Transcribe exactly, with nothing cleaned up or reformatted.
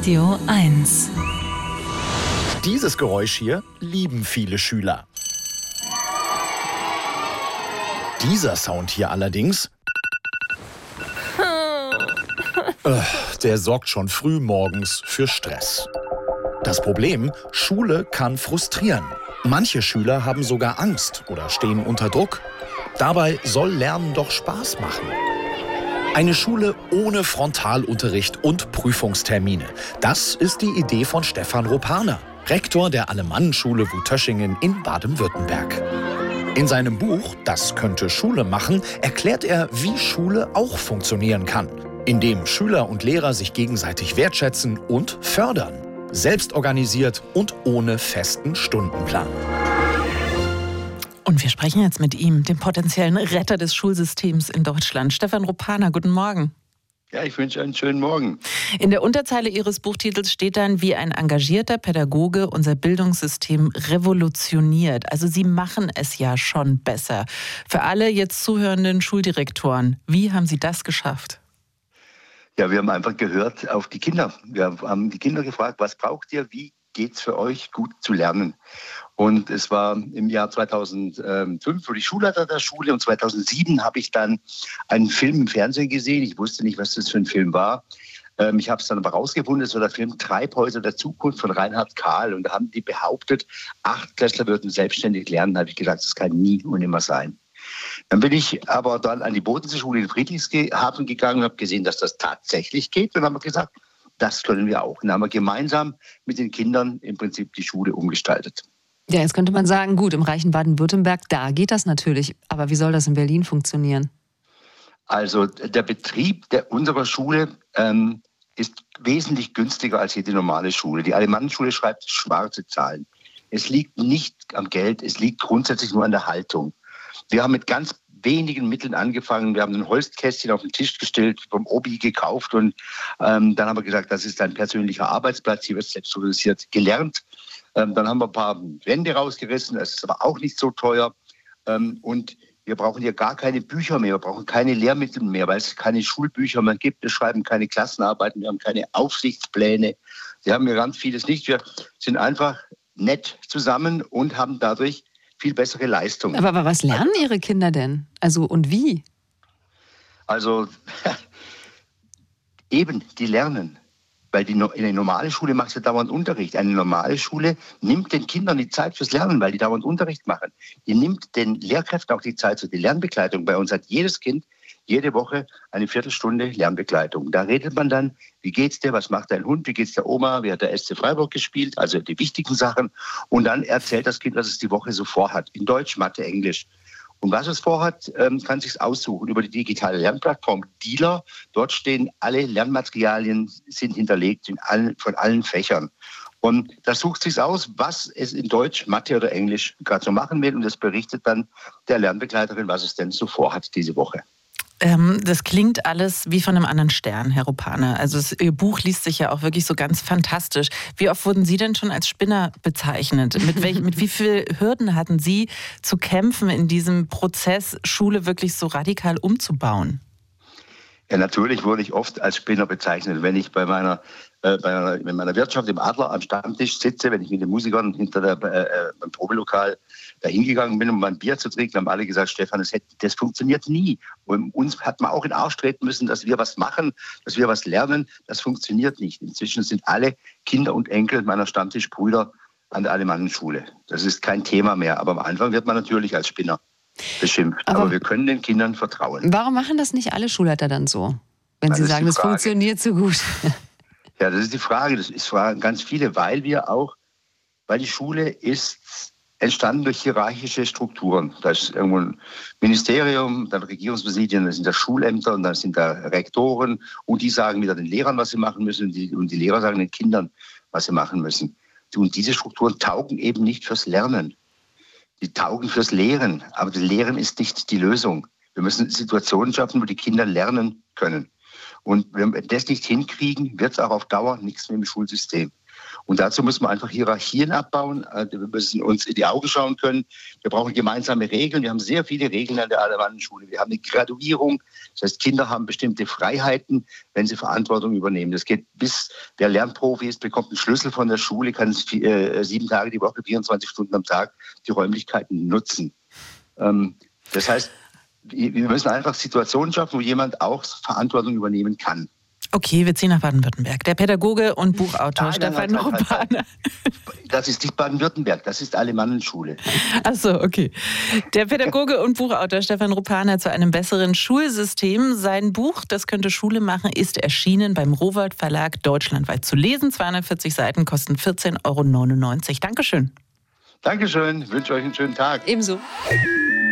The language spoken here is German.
Radio eins. Dieses Geräusch hier lieben viele Schüler. Dieser Sound hier allerdings, äh, der sorgt schon früh morgens für Stress. Das Problem, Schule kann frustrieren. Manche Schüler haben sogar Angst oder stehen unter Druck. Dabei soll Lernen doch Spaß machen. Eine Schule ohne Frontalunterricht und Prüfungstermine. Das ist die Idee von Stefan Ropaner, Rektor der Alemannenschule Wutöschingen in Baden-Württemberg. In seinem Buch »Das könnte Schule machen« erklärt er, wie Schule auch funktionieren kann, indem Schüler und Lehrer sich gegenseitig wertschätzen und fördern, selbstorganisiert und ohne festen Stundenplan. Und wir sprechen jetzt mit ihm, dem potenziellen Retter des Schulsystems in Deutschland. Stefan Ropaner, guten Morgen. Ja, ich wünsche einen schönen Morgen. In der Unterzeile Ihres Buchtitels steht dann, wie ein engagierter Pädagoge unser Bildungssystem revolutioniert. Also Sie machen es ja schon besser. Für alle jetzt zuhörenden Schuldirektoren, wie haben Sie das geschafft? Ja, wir haben einfach gehört auf die Kinder. Wir haben die Kinder gefragt, was braucht ihr, wie geht's für euch, gut zu lernen? Und es war im Jahr zweitausendfünf, wurde ich Schulleiter der Schule, und zweitausendsieben habe ich dann einen Film im Fernsehen gesehen. Ich wusste nicht, was das für ein Film war. Ähm, ich habe es dann aber rausgefunden, es war der Film Treibhäuser der Zukunft von Reinhard Kahl. Und da haben die behauptet, Achtklässler würden selbstständig lernen. Da habe ich gedacht, das kann nie und nimmer sein. Dann bin ich aber dann an die Bodenseeschule in Friedrichshafen gegangen und habe gesehen, dass das tatsächlich geht. Und dann haben wir gesagt, das können wir auch. Und dann haben wir gemeinsam mit den Kindern im Prinzip die Schule umgestaltet. Ja, jetzt könnte man sagen, gut, im reichen Baden-Württemberg, da geht das natürlich. Aber wie soll das in Berlin funktionieren? Also der Betrieb der, unserer Schule ähm, ist wesentlich günstiger als jede normale Schule. Die Alemannenschule schreibt schwarze Zahlen. Es liegt nicht am Geld, es liegt grundsätzlich nur an der Haltung. Wir haben mit ganz wenigen Mitteln angefangen. Wir haben ein Holzkästchen auf den Tisch gestellt, vom Obi gekauft, und ähm, dann haben wir gesagt, das ist ein persönlicher Arbeitsplatz, hier wird selbst organisiert gelernt. Ähm, dann haben wir ein paar Wände rausgerissen, das ist aber auch nicht so teuer. Ähm, und wir brauchen hier gar keine Bücher mehr, wir brauchen keine Lehrmittel mehr, weil es keine Schulbücher mehr gibt. Wir schreiben keine Klassenarbeiten, wir haben keine Aufsichtspläne. Wir haben hier ganz vieles nicht. Wir sind einfach nett zusammen und haben dadurch viel bessere Leistungen. Aber, aber was lernen Ihre Kinder denn? Also und wie? Also eben, die lernen. Weil die, eine normale Schule macht ja dauernd Unterricht. Eine normale Schule nimmt den Kindern die Zeit fürs Lernen, weil die dauernd Unterricht machen. Die nimmt den Lehrkräften auch die Zeit für die Lernbegleitung. Bei uns hat jedes Kind jede Woche eine Viertelstunde Lernbegleitung. Da redet man dann, wie geht's dir, was macht dein Hund, wie geht's der Oma, wie hat der S C Freiburg gespielt, also die wichtigen Sachen. Und dann erzählt das Kind, was es die Woche so vorhat. In Deutsch, Mathe, Englisch. Und was es vorhat, kann es sich aussuchen über die digitale Lernplattform Dealer. Dort stehen alle Lernmaterialien, sind hinterlegt in allen, von allen Fächern. Und das sucht sich aus, was es in Deutsch, Mathe oder Englisch gerade so machen will. Und das berichtet dann der Lernbegleiterin, was es denn so vorhat diese Woche. Ähm, das klingt alles wie von einem anderen Stern, Herr Ropaner. Also das, Ihr Buch liest sich ja auch wirklich so ganz fantastisch. Wie oft wurden Sie denn schon als Spinner bezeichnet? Mit, welch, mit wie vielen Hürden hatten Sie zu kämpfen in diesem Prozess, Schule wirklich so radikal umzubauen? Ja, natürlich wurde ich oft als Spinner bezeichnet. Wenn ich bei meiner, äh, bei meiner, in meiner Wirtschaft im Adler am Stammtisch sitze, wenn ich mit den Musikern hinter der, äh, beim Probelokal da hingegangen bin, um mein Bier zu trinken, haben alle gesagt, Stefan, das, hätte, das funktioniert nie. Und uns hat man auch in den Arsch treten müssen, dass wir was machen, dass wir was lernen. Das funktioniert nicht. Inzwischen sind alle Kinder und Enkel meiner Stammtischbrüder an der Alemannenschule. Das ist kein Thema mehr. Aber am Anfang wird man natürlich als Spinner beschimpft. Aber, Aber wir können den Kindern vertrauen. Warum machen das nicht alle Schulleiter dann so, wenn Ja, Sie das ist sagen, die das Frage. funktioniert so gut? Ja, das ist die Frage. Das ist fragen ganz viele, weil wir auch, weil die Schule ist entstanden durch hierarchische Strukturen. Da ist irgendwo ein Ministerium, dann Regierungspräsidien, das sind da Schulämter und dann sind da Rektoren, und die sagen wieder den Lehrern, was sie machen müssen, und die, und die Lehrer sagen den Kindern, was sie machen müssen. Und diese Strukturen taugen eben nicht fürs Lernen. Die taugen fürs Lehren, aber das Lehren ist nicht die Lösung. Wir müssen Situationen schaffen, wo die Kinder lernen können. Und wenn wir das nicht hinkriegen, wird es auch auf Dauer nichts mehr im Schulsystem. Und dazu muss man einfach Hierarchien abbauen. Wir müssen uns in die Augen schauen können. Wir brauchen gemeinsame Regeln. Wir haben sehr viele Regeln an der Alemannenschule. Wir haben eine Graduierung. Das heißt, Kinder haben bestimmte Freiheiten, wenn sie Verantwortung übernehmen. Das geht bis der Lernprofi ist, bekommt einen Schlüssel von der Schule, kann äh, sieben Tage die Woche, vierundzwanzig Stunden am Tag die Räumlichkeiten nutzen. Ähm, das heißt, wir müssen einfach Situationen schaffen, wo jemand auch Verantwortung übernehmen kann. Okay, wir ziehen nach Baden-Württemberg. Der Pädagoge und Buchautor nein, Stefan nein, nein, Ruppana. nein, nein. Das ist nicht Baden-Württemberg, das ist Alemannenschule. Ach so, okay. Der Pädagoge und Buchautor Stefan Ruppana zu einem besseren Schulsystem. Sein Buch, das könnte Schule machen, ist erschienen beim Rowohlt Verlag, deutschlandweit zu lesen. zweihundertvierzig Seiten, kosten vierzehn Euro neunundneunzig. Dankeschön. Dankeschön, wünsche euch einen schönen Tag. Ebenso.